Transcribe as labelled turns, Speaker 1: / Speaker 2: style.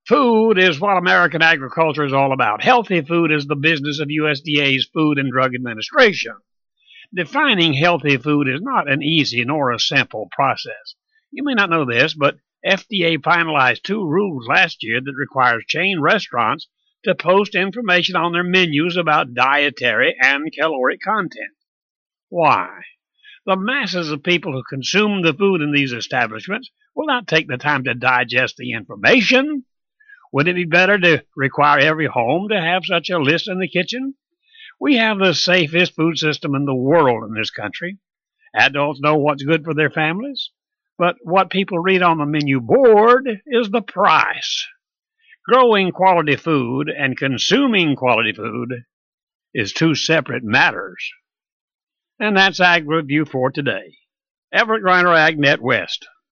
Speaker 1: Food is what American agriculture is all about. Healthy food is the business of USDA's Food and Drug Administration. Defining healthy food is not an easy nor a simple process. You may not know this, but FDA finalized 2 rules last year that requires chain restaurants to post information on their menus about dietary and caloric content. Why? The masses of people who consume the food in these establishments will not take the time to digest the information. Would it be better to require every home to have such a list in the kitchen? We have the safest food system in the world in this country. Adults know what's good for their families, but what people read on the menu board is the price. Growing quality food and consuming quality food is 2 separate matters. And that's Ag Review for today. Everett Griner, AgNet West.